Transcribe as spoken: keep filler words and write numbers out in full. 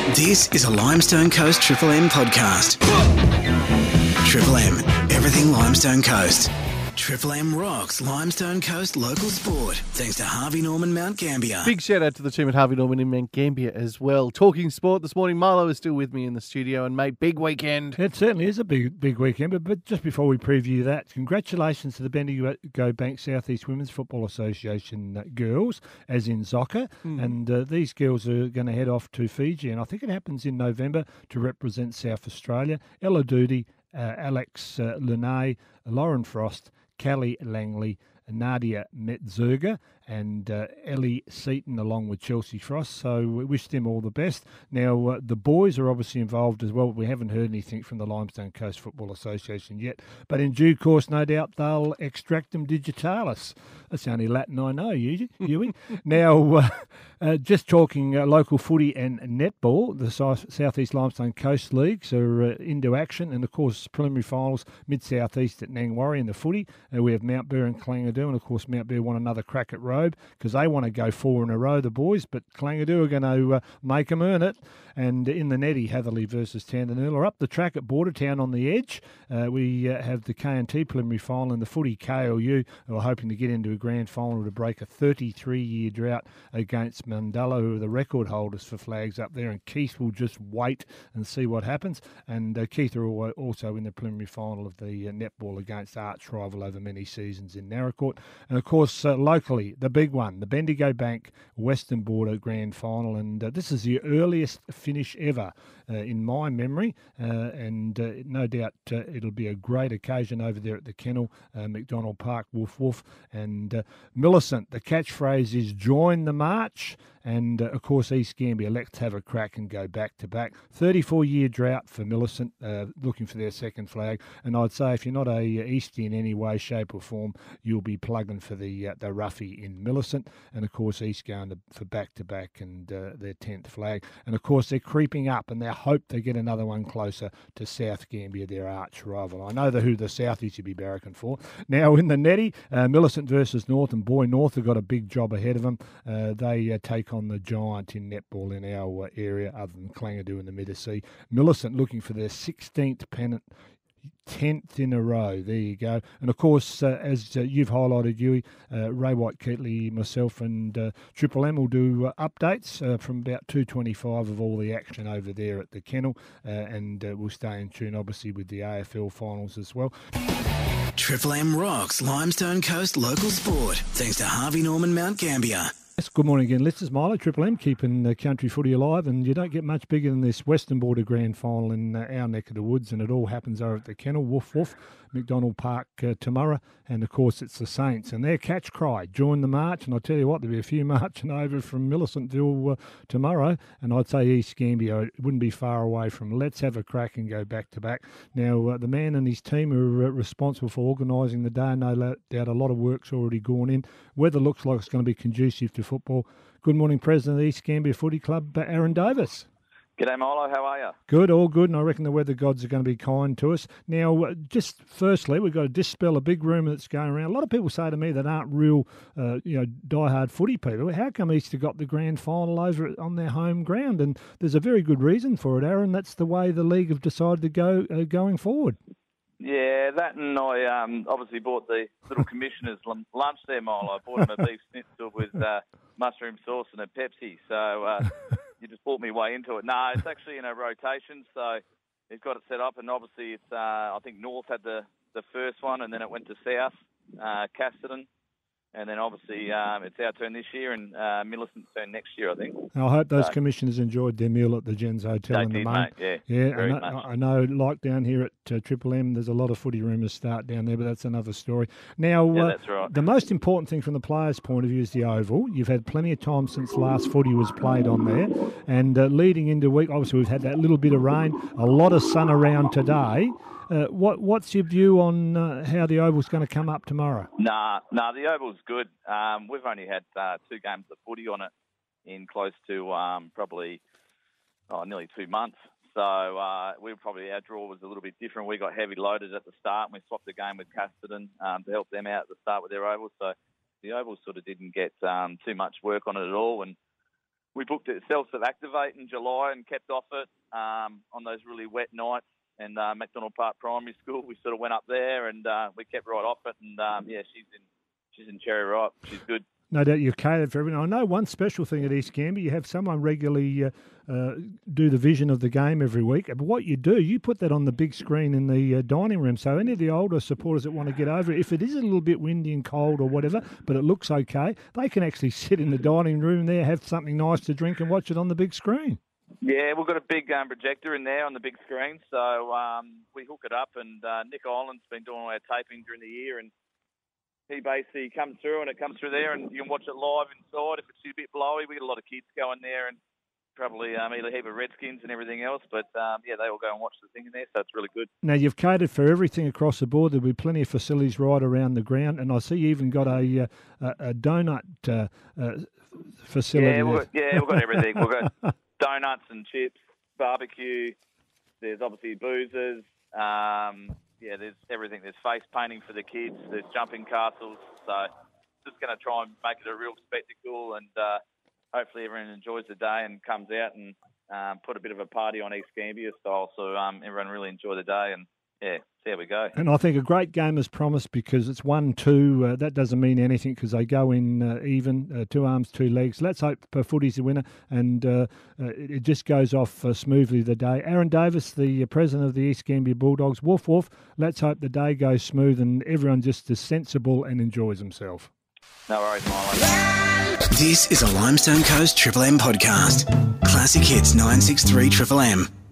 This is a Limestone Coast Triple M podcast. Triple M, everything Limestone Coast. Triple M rocks Limestone Coast local sport, thanks to Harvey Norman Mount Gambier. Big shout out to the team at Harvey Norman in Mount Gambier as well. Talking sport this morning, Marlo is still with me in the studio, and mate, big weekend. It certainly is a big big weekend, but, but just before we preview that, congratulations to the Bendigo Bank South East Women's Football Association uh, girls, as in soccer, mm. and uh, these girls are going to head off to Fiji, and I think it happens in November to represent South Australia. Ella Doody, uh, Alex uh, Lunay, Lauren Frost, Callie Langley, Nadia Metzgerger, and uh, Ellie Seaton along with Chelsea Frost. So we wish them all the best. Now, uh, the boys are obviously involved as well. But we haven't heard anything from the Limestone Coast Football Association yet. But in due course, no doubt they'll extractum digitalis. That's the only Latin I know, Huey. Now, uh, uh, just talking uh, local footy and netball, the South East Limestone Coast Leagues are uh, into action. And, of course, preliminary finals, Mid-South East at Nangwarry in the footy. Uh, we have Mount Bear and Clangadoo. And, of course, Mount Bear want another crack at Robe because they want to go four in a row, the boys, but Clangadoo are going to uh, make them earn it. And in the Netty, Hatherley versus Tandernoola. Up the track at Bordertown on the edge, uh, we uh, have the K and T preliminary final in the footy. K L U who are hoping to get into a grand final to break a thirty-three-year drought against Mandela, who are the record holders for flags up there. And Keith will just wait and see what happens. And uh, Keith are also in the preliminary final of the uh, netball against arch rival over many seasons in Narracourt. And, of course, uh, locally, the big one, the Bendigo Bank Western Border Grand Final. And uh, this is the earliest finish ever uh, in my memory. Uh, and uh, no doubt uh, it'll be a great occasion over there at the Kennel, uh, McDonald Park, Woof Woof. And uh, Millicent, the catchphrase is join the march. And, uh, of course, East Gambier, let's have a crack and go back-to-back. thirty-four-year drought for Millicent, uh, looking for their second flag. And I'd say if you're not a Eastie in any way, shape or form, you'll be plugging for the uh, the roughie in Millicent. And, of course, East going to, for back-to-back and uh, their tenth flag. And, of course, they're creeping up and they hope they get another one closer to South Gambier, their arch rival. I know the, who the Southies should be barracking for. Now, in the Netty, uh, Millicent versus North, and boy, North have got a big job ahead of them. Uh, they uh, take on the giant in netball in our uh, area, other than Clangadoo in the Mid-Sea. Millicent looking for their sixteenth pennant, tenth in a row. There you go. And, of course, uh, as uh, you've highlighted, Huey, uh, Ray White-Keatley, myself and uh, Triple M will do uh, updates uh, from about two twenty-five of all the action over there at the Kennel. Uh, and uh, we'll stay in tune, obviously, with the A F L finals as well. Triple M rocks Limestone Coast local sport, thanks to Harvey Norman Mount Gambier. Good morning again, listeners. Milo, Triple M, keeping uh, country footy alive, and you don't get much bigger than this Western Border Grand Final in uh, our neck of the woods, and it all happens over at the Kennel, Woof Woof, McDonald Park, uh, Tamara, and of course it's the Saints, and their catch cry, join the march, and I tell you what, there'll be a few marching over from Millicent-ville uh, tomorrow, and I'd say East Gambier, it wouldn't be far away from let's have a crack and go back to back. Now, uh, the man and his team are uh, responsible for organising the day, no doubt a lot of work's already gone in. Weather looks like it's going to be conducive to football. Good morning, President of the East Gambier Footy Club, Aaron Davis. G'day, Milo. How are you? Good, all good, and I reckon the weather gods are going to be kind to us. Now, just firstly, we've got to dispel a big rumour that's going around. A lot of people say to me that aren't real, uh, you know, diehard footy people. How come Easter got the grand final over on their home ground? And there's a very good reason for it, Aaron. That's the way the league have decided to go uh, going forward. Yeah, that and I um, obviously bought the little commissioner's lunch there, Milo. I bought him a beef schnitzel with uh, mushroom sauce and a Pepsi. So uh, you just brought me way into it. No, it's actually in a rotation, so he's got it set up. And obviously, it's uh, I think North had the, the first one, and then it went to South, uh, Casterton. And then obviously um, it's our turn this year and uh, Millicent's turn next year, I think. And I hope those so, commissioners enjoyed their meal at the Gens Hotel they in the did, main. mate, yeah. Yeah, very I know, much. I know, like down here at uh, Triple M, there's a lot of footy rumours start down there, but that's another story. Now, yeah, uh, that's right. the most important thing from the players' point of view is the oval. You've had plenty of time since last footy was played on there. And uh, leading into week, obviously we've had that little bit of rain, a lot of sun around today. Uh, what What's your view on uh, how the Oval's going to come up tomorrow? Nah, nah, the Oval's good. Um, we've only had uh, two games of footy on it in close to um, probably oh, nearly two months. So uh, we probably our draw was a little bit different. We got heavy loaded at the start, and we swapped the game with Casterton um, to help them out at the start with their Oval. So the Oval sort of didn't get um, too much work on it at all, and we booked it Self Activate in July and kept off it um, on those really wet nights. And uh, McDonald Park Primary School, we sort of went up there and uh, we kept right off it. And um, yeah, she's in she's in cherry ripe. She's good. No doubt you've catered for everyone. I know one special thing at East Canberra, you have someone regularly uh, uh, do the vision of the game every week. But what you do, you put that on the big screen in the uh, dining room. So any of the older supporters that want to get over it, if it is a little bit windy and cold or whatever, but it looks okay, they can actually sit in the dining room there, have something nice to drink and watch it on the big screen. Yeah, we've got a big um, projector in there on the big screen. So um, we hook it up and uh, Nick Ireland's been doing all our taping during the year and he basically comes through and it comes through there and you can watch it live inside. If it's a bit blowy, we get a lot of kids going there and probably um, either a heap of Redskins and everything else. But, um, yeah, they all go and watch the thing in there, so it's really good. Now, you've catered for everything across the board. There'll be plenty of facilities right around the ground. And I see you even got a, uh, a, a donut uh, uh, facility. Yeah, we've got, yeah, we've got everything. We've got donuts and chips, barbecue. There's obviously boozers. Um Yeah, there's everything. There's face painting for the kids. There's jumping castles. So just going to try and make it a real spectacle and uh, hopefully everyone enjoys the day and comes out and um, put a bit of a party on East Gambier style so um, everyone really enjoy the day and, yeah, see how we go. And I think a great game is promised because it's one two. Uh, that doesn't mean anything because they go in uh, even, uh, two arms, two legs. Let's hope uh, footy's the winner and uh, uh, it, it just goes off uh, smoothly the day. Aaron Davis, the uh, president of the East Gambier Bulldogs. Woof, woof. Let's hope the day goes smooth and everyone just is sensible and enjoys himself. No worries, Milo. This is a Limestone Coast Triple M podcast. Classic hits nine six three Triple M.